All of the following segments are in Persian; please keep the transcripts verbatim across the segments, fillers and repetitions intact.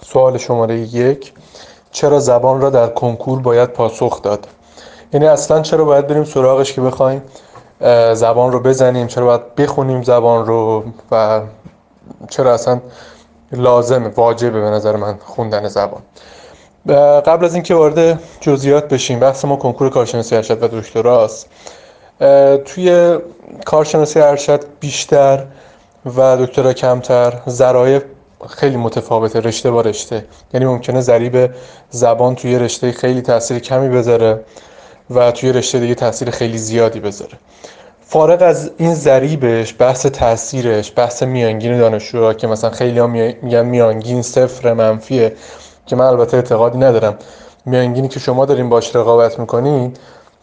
سوال شماره یک: چرا زبان را در کنکور باید پاسخ داد؟ یعنی اصلا چرا باید بریم سراغش که بخوایم زبان رو بزنیم؟ چرا باید بخونیم زبان رو؟ و چرا اصلا لازمه، واجبه به نظر من خوندن زبان؟ قبل از اینکه وارد جزئیات بشیم، بحث ما کنکور کارشناسی ارشد و دکتراست. توی کارشناسی ارشد بیشتر و دکترا کمتر، ذرایع خیلی متفاوته رشته با رشته. یعنی ممکنه ضریب زبان توی رشته خیلی تاثیر کمی بذاره و توی رشته دیگه تاثیر خیلی زیادی بذاره. فارغ از این ضریبش، بحث تاثیرش، بحث میانگین دانشجوها که مثلا خیلی ها میگن میانگین صفر منفیه، که من البته اعتقادی ندارم. میانگینی که شما دارین باش رقابت میکنین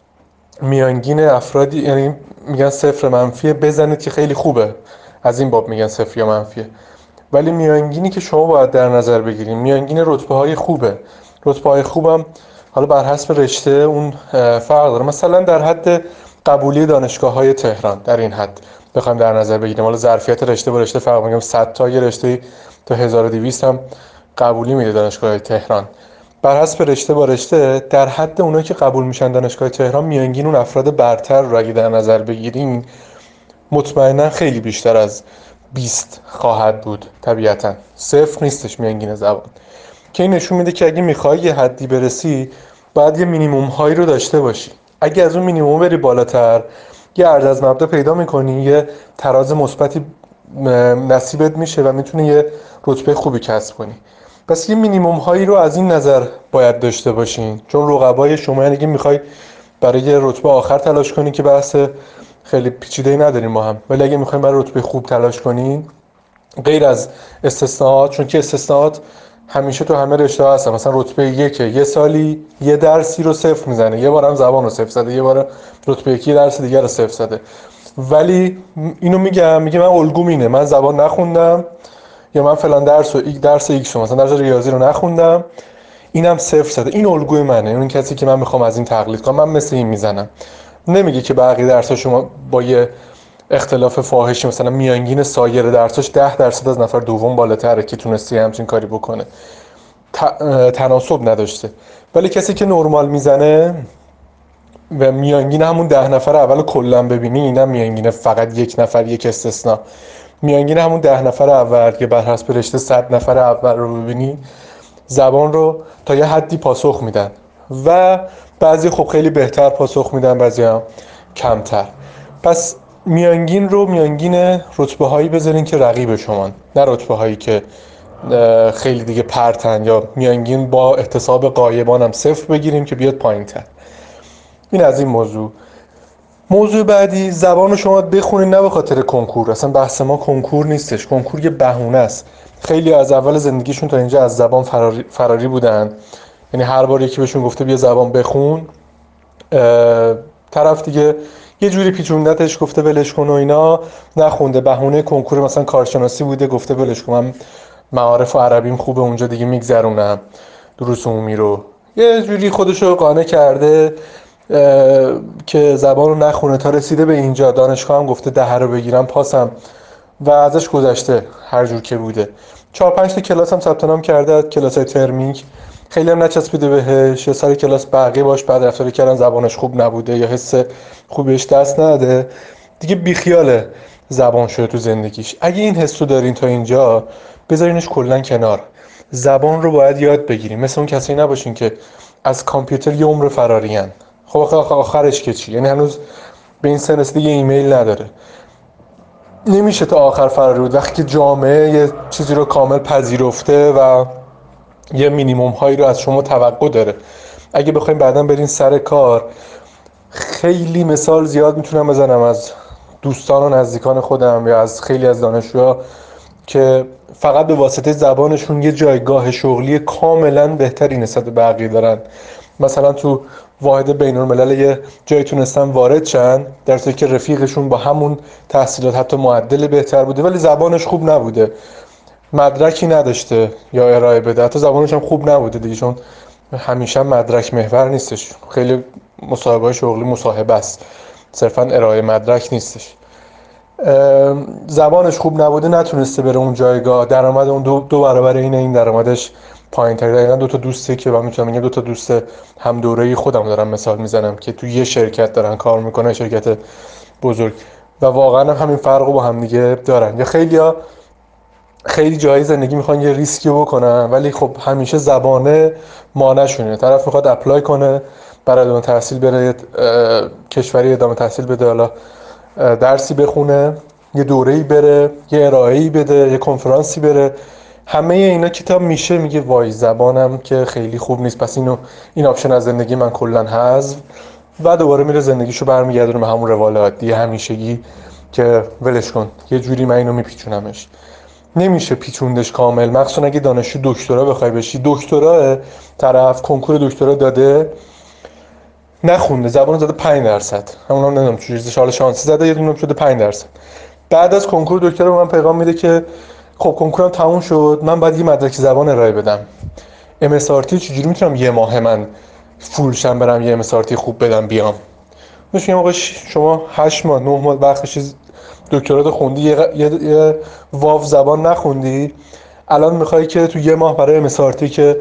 میانگین افرادی، یعنی میگن صفر منفیه، بزنید که خیلی خوبه، از این باب میگن صفر یا منفیه. ولی میانگینی که شما باید در نظر بگیریم میانگین رتبه های خوبه. رتبه های خوبم حالا بر حسب رشته اون فرق داره. مثلا در حد قبولی دانشگاه های تهران، در این حد بخوایم در نظر بگیریم، حالا ظرفیت رشته با رشته فرق میکنه. صد تا یه رشته تا هزار و دویست هم قبولی میده دانشگاه های تهران. بر حسب رشته با رشته در حد اونایی که قبول میشن دانشگاه تهران، میانگین اون افراد برتر رو اگه در نظر بگیریم مطمئنا خیلی بیشتر از بیست خواهد بود. طبیعتا صفر نیستش میانگین زبان، که این نشون میده که اگه میخوای یه حدی برسی باید یه مینیموم هایی رو داشته باشی. اگه از اون مینیموم بری بالاتر، یه عرض از مبدا پیدا میکنی، یه تراز مثبتی نصیبت میشه و میتونی یه رتبه خوبی کسب کنی. پس یه مینیموم هایی رو از این نظر باید داشته باشین، چون رقبای شما، یعنی اگه میخوای برای یه رتبه آخر تلاش کنی که بحث خیلی پیچیده‌ای نداریم ما هم، ولی اگه میخوایم برای رتبه خوب تلاش کنین، غیر از استثناءات، چون که استثناءات همیشه تو همه رشته ها هستن، مثلا رتبه یکه یه سالی یه درسی رو صفر میزنه، یه بارم زبان رو صفر زده، یه بار رتبه یکی درس دیگه رو صفر زده. ولی اینو میگم میگه من الگوم اینه، من زبان نخوندم، یا من فلان درس و درس ایکس رو، مثلا درس ریاضی رو نخوندم، اینم صفر زده، این الگوی منه، اون کسی که من میخوام از این تقلید کنم، من مثل این میزنم. نمیگه که بقیه درس‌ها شما با یه اختلاف فاحشی، مثلا میانگین سایر درساش ده درصد از نفر دوم بالاتره که تونستی همچین کاری بکنه، تناسب نداشته. ولی کسی که نرمال میزنه و میانگین همون ده نفر اول کلا ببینی، اینم میانگین فقط یک نفر، یک استثناء، میانگین همون ده نفر اول که بر حسب رشته صد نفر اول رو ببینی، زبان رو تا یه حدی پاسخ میدن و بعضی خب خیلی بهتر پاسخ میدن، بعضی هم کمتر. پس میانگین رو میانگین رتبه هایی بذارین که رقیب شمان، نه رتبه هایی که خیلی دیگه پرتن، یا میانگین با احتساب غایبان هم صفر بگیریم که بیاد پایین تر. این از این موضوع. موضوع بعدی، زبان رو شما بخونین نه به خاطر کنکور. اصلا بحث ما کنکور نیستش، کنکور یه بهونه است. خیلی از اول زندگیشون تا اینجا از زبان فراری, فراری بودن، یعنی هر بار یکی بهشون گفته بیا زبان بخون، طرف دیگه یه جوری پیچوندتش، گفته ولش کن و اینا، نخونده. بهونه کنکور مثلا کارشناسی بوده، گفته ولش کن، من معارف و عربیم خوبه اونجا دیگه میگذرونم دروس عمومی رو. یه جوری خودشو قانع کرده که زبان رو نخونه تا رسیده به اینجا. دانشگاه هم گفته ده رو بگیرم پاسم و ازش گذشته هر جور که بوده. چهار پنج تا کلاس هم ثبت نام کرده، کلاسای ترمیک، خیلی هم نچسبیده بهش. یه سری کلاس بقیه باش بعد رفتاری کردن، زبانش خوب نبوده یا حس خوبیش دست نده، دیگه بیخیال زبان شده تو زندگیش. اگه این حسو دارین تا اینجا، بذارینش کلا کنار. زبان رو باید یاد بگیریم. مثل اون کسایی نباشین که از کامپیوتر یه عمر فرارین. خب آخرش که چی؟ یعنی هنوز به این سن رسیده، یه ایمیل نداره. نمیشه تا آخر فراری بود. وقتی که جامعه یه چیزی رو کامل پذیرفته و یه مینیموم هایی رو از شما توقع داره، اگه بخوایم بعداً برین سر کار، خیلی مثال زیاد میتونم بزنم از دوستان و نزدیکان خودم یا از خیلی از دانشجوها که فقط به واسطه زبانشون یه جایگاه شغلی کاملا بهتری نسبت به بقیه دارن. مثلا تو واحد بین الملل یه جایی تونستن وارد شن، در صورتی که رفیقشون با همون تحصیلات حتی معدل بهتر بوده ولی زبانش خوب نبوده، مدرکی نداشته یا ارائه بده، حتی زبانش هم خوب نبوده دیگه، چون همیشه مدرک محور نیستش. خیلی مصاحبه‌های شغلی مصاحبه است، صرفا ارائه مدرک نیستش. زبانش خوب نبوده، نتونسته بره اون جایگاه، درآمد اون دو, دو برابر اینه، این درآمدش پایین تر. دقیقا دو تا دوسته که من میتونم بگم دو تا دوست هم دوره‌ای خودم دارم مثال میزنم که تو یه شرکت دارن کار میکنن، شرکت بزرگ، و واقعا همین فرق رو با هم دیگه دارن. یا خیلیا خیلی جای زندگی میخوان یه ریسکی بکنن، ولی خب همیشه زبانه مانعشونه. طرف میخواد اپلای کنه برای ادامه تحصیل، بره کشوری ادامه تحصیل بده، حالا درسی بخونه، یه دوره‌ای بره، یه ارائه‌ای بده، یه کنفرانسی بره، همه اینا کتاب میشه میگه وای زبانم که خیلی خوب نیست، پس اینو این آپشن از زندگی من کلا حذف، و دوباره میره زندگیشو برمیگردونه به همون روال عادی همیشگی که ولش کن، یه جوری من اینو میپیچونمش. نمیشه پیچوندش کامل، مخصوصا اگه دانشجو دکترا بخوای بشی. دکترا طرف کنکور دکترا داده، نخونده، زبان زده پنج درصد، همون هم نمیدونم چجوری حالا شانسی زده یه دونه شده پنج درصد. بعد از کنکور دکترا به من پیغام میده که خب کنکورم تموم شد، من باید یه مدرک زبان ارائه بدم. ام اس آر تی چجوری میتونم یه ماه من فولشم برم یه ام اس آر تی خوب بدم بیام؟ میگم آقا شما هشت ماه نه ماه وقتش دکترات خوندی، یه, یه،, یه واو زبان نخوندی، الان میخوای که تو یه ماه برای ام اس آر تی که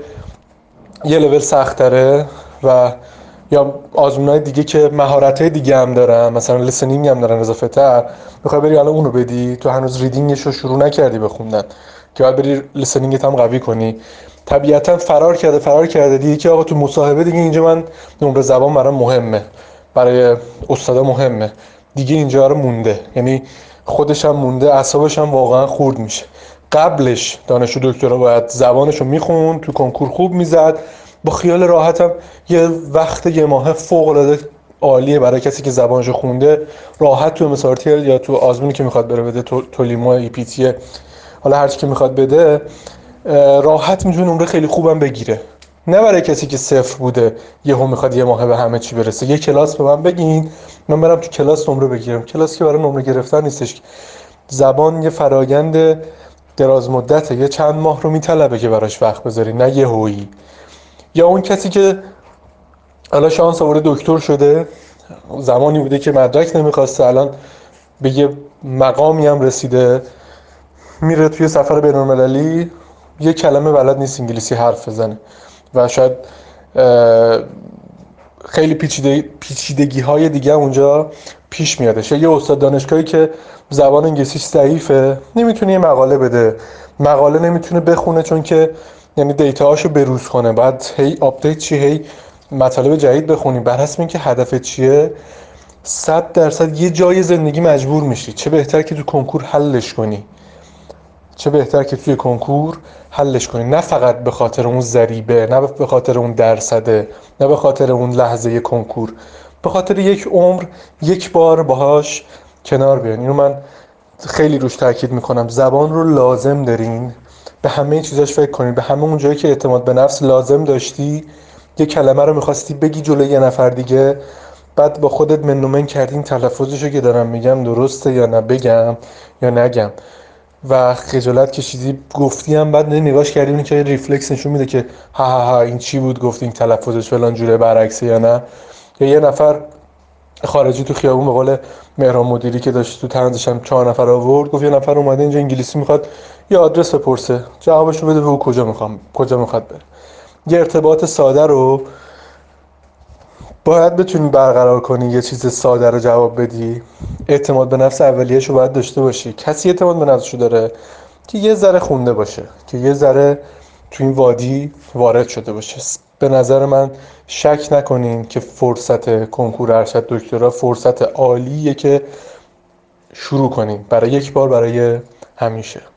یه لول سخت تره و یا آزمونای دیگه که مهارت‌های دیگه هم دارن، مثلا لیسنینگ هم دارن اضافه تر، میخوای بری الان اونو بدی، تو هنوز ریدینگش رو شروع نکردی بخوندن که باید بری لیسنینگت هم قوی کنی. طبیعتا فرار کرده فرار کرده دیگه که آقا تو مصاحبه دیگه اینجا من نمره زبان برام مهمه، برای استادا مهمه دیگه، اینجا رو مونده، یعنی خودش هم مونده، اعصابش هم واقعا خورد میشه. قبلش دانشجو دکترا باید زبانشو میخوند، تو کنکور خوب میزد، با خیال راحتم یه وقت یه ماه فوق العاده عالیه برای کسی که زبانشو خونده، راحت تو ام اس آر تی یا تو آزمونی که میخواد بره بده، تو تولیمو ای پی تی، حالا هر چی که میخواد بده، راحت میتونه نمره خیلی خوبم بگیره. نه برای کسی که صفر بوده یهو میخواد یه ماه به همه چی برسه. یه کلاس به من بگین من برم تو کلاس نمره بگیرم. کلاس که برای نمره گرفتن نیستش. زبان یه فرایند دراز مدته، یه چند ماه رو میطلبه که براش وقت بذاری، نه یهویی. یا اون کسی که الان شانس آورده دکتر شده، زمانی بوده که مدرک نمیخواسته، الان به یه مقامی هم رسیده، میره توی سفر بین‌المللی یه کلمه بلد نیست انگلیسی حرف بزنه و شاید خیلی پیچیده پیچیدگی های دیگه اونجا پیش میادش. یه استاد دانشگاهی که زبان انگلیسیش ضعیفه نمیتونه یه مقاله بده، مقاله نمیتونه بخونه چون که یعنی دیتاهاشو بروز کنه، بعد هی آپدیت چی، هی مطالب جدید بخونی، بر حسب اینکه هدفت چیه صد درصد یه جای زندگی مجبور میشی. چه بهتر که تو کنکور حلش کنی، چه بهتر که توی کنکور حلش کنی، نه فقط به خاطر اون ضریبه، نه به خاطر اون درصده، نه به خاطر اون لحظه کنکور، به خاطر یک عمر یک بار باهاش کنار بیان. اینو من خیلی روش تاکید میکنم. زبان رو لازم دارین، به همه چیزاش فکر کنید، به همه اون جایی که اعتماد به نفس لازم داشتی، یه کلمه رو میخواستی بگی جلوی یه نفر دیگه، بعد با خودت من و من کردین تلفظشو که دارم میگم درسته یا نه، بگم یا نگم، و خجالت کشیدی گفتی هم بعد نگاش کردیم که ریفلکس نشون میده که ها ها ها این چی بود گفتی، این تلفظش فلان جوره برعکسه یا نه. یا یه نفر خارجی تو خیابون به قول مهران مدیری که داشت تو طنزش هم چهار نفر آورد، گفت یه نفر اومده اینجا انگلیسی میخواد یه آدرس بپرسه، جوابشو بده بگو کجا میخوام کجا میخواد بره. یه ارتباط ساده رو باید بتونی برقرار کنی، یه چیز ساده رو جواب بدی. اعتماد به نفس اولیه‌شو باید داشته باشی. کسی اعتماد به نفسشو داره که یه ذره خونده باشه، که یه ذره تو این وادی وارد شده باشه. به نظر من شک نکنین که فرصت کنکور ارشد دکترا فرصت عالیه که شروع کنین برای یک بار برای همیشه.